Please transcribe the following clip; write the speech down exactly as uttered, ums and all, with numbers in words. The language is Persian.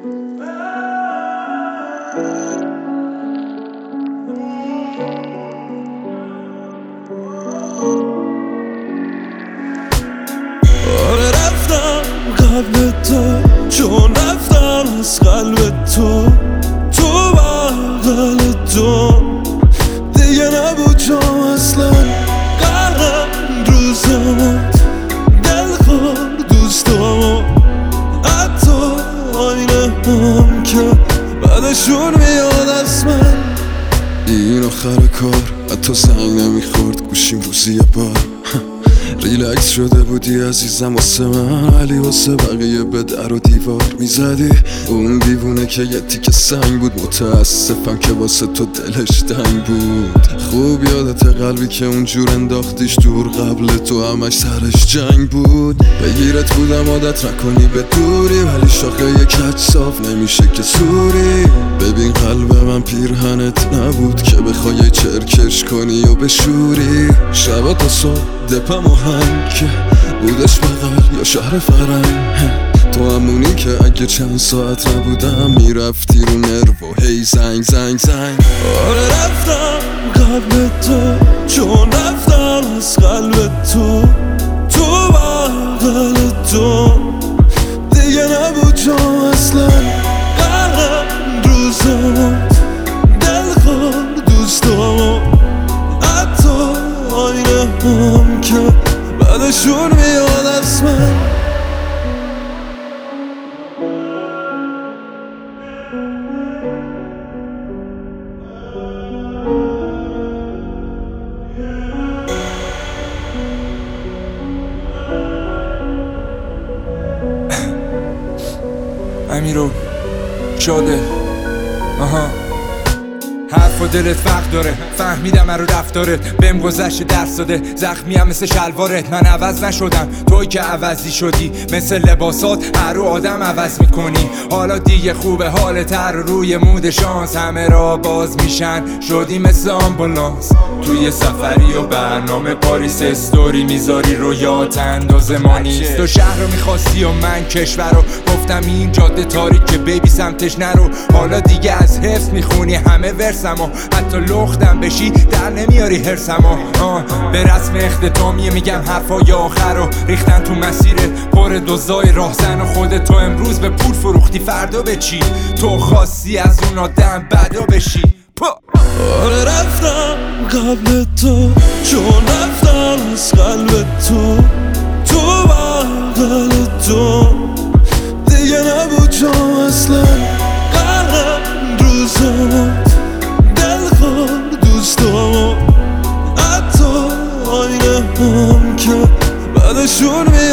آره رفتم قبل تو، چون رفتم از قلب تو، تو بغل تو دیگه نبود جام اصلا. قهرم روزامون دل خور دوستامون، حتی آینه هم که بعدشون میاد از من. این آخر کار حتی زنگ نمیخورد گوشیم روزی یه بار. ریلکس شده بودی عزیزم واسه من، ولی واسه بقیه به در و دیوار میزدی. اون دیوونه که یه تیکه سنگ بود، متاسفم که واسه تو دلش تنگ بود. خوب یادت قلبی که اونجور انداختیش دور، قبل تو همش سرش جنگ بود. بگیرت بودم عادت نکنی به دوری، ولی شاخه یه کج صاف نمیشه که سوری. ببین قلب من پیرهنت نبود که بخوای چرکش کنی و بشوری. شبا تا صبح دپم و هنگ که بودش بغل یا شهر فرنگ، تو همونی که اگه چند ساعت نبودم میرفتی رو نرو و هی زنگ زنگ زنگ. آره رفتم قبل تو، چون رفتم از قلب تو، تو بغل تو دیگه نبود جام اصلا. قهرم روزامون دل خور دوستامون، حتی آینه هم که بعدشون میاد از من. امیرو شاده آها حرف و دلت فرق داره، فهمیدم من رو رفتارت بهم گذشت درس داده. زخمی هم مثل شلوارت، من عوض نشدم توی که عوضی شدی. مثل لباسات هر رو آدم عوض میکنی. حالا دیگه خوبه حالت هر روی مود شانس، همه را باز میشن شدی مثل آمبولانس. توی سفری و برنامه پاریس استوری میذاری رویات اندازه ما نیست. تو شهر رو میخواستی و من کشور رو، گفتم این جاده تاریک که بیبی سمتش نرو. حالا دیگه از حفظ میخونی همه ورسمو، حتی لختم بشی در نمیاری هرسمو. به رسم اختتامیه میگم حرفای آخر رو ریختن تو مسیرت پر دوزای راهزن، و خودت تو امروز به پول فروختی فردا به چی؟ تو خواستی از اون آدم بدا بشی. آره رفتم قبل تو، چون رفتم از قلب تو، تو بغل تو دیگه نبود جام اصلا. قهرم روزامون دل خور دوستامون، حتی آینه هم که بعدشون میاد